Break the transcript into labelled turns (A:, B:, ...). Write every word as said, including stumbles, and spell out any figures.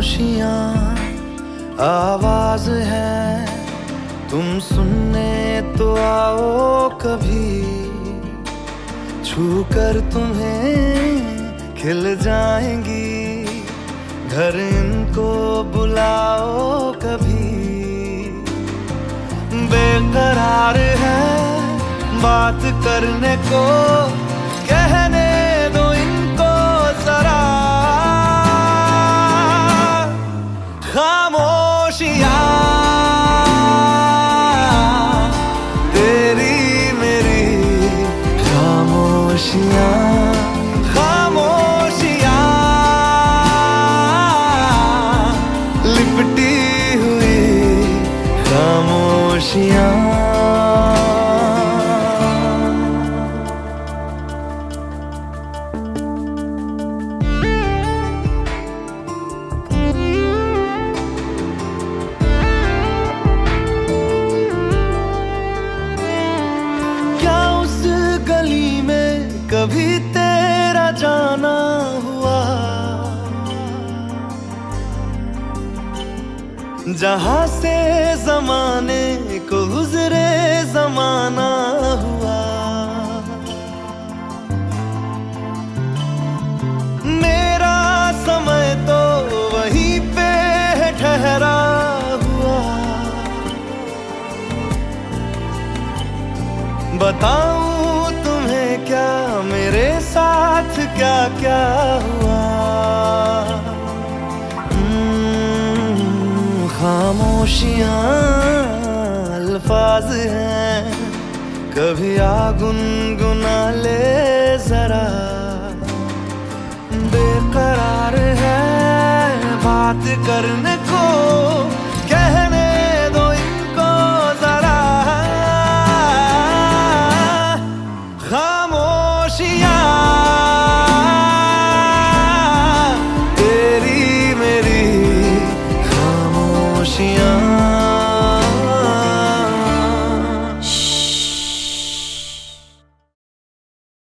A: खामोशियाँ आवाज है, तुम सुनने तो आओ कभी, छू कर तुम्हें खिल जाएंगी, घर इनको बुलाओ कभी। बेकरार है बात करने को, कहने दो इनको जरा। खामोशियाँ तेरी मेरी खामोशियाँ, खामोशियाँ लिपटी हुई खामोशियाँ। कभी तेरा जाना हुआ, जहां से जमाने को गुजरे जमाना हुआ। मेरा समय तो वहीं पे ठहरा हुआ, बताऊं तुम्हें क्या मेरे साथ क्या क्या हुआ। खामोशियाँ अल्फाज हैं, कभी आ गुनगुना ले जरा। बेकरार है बात करने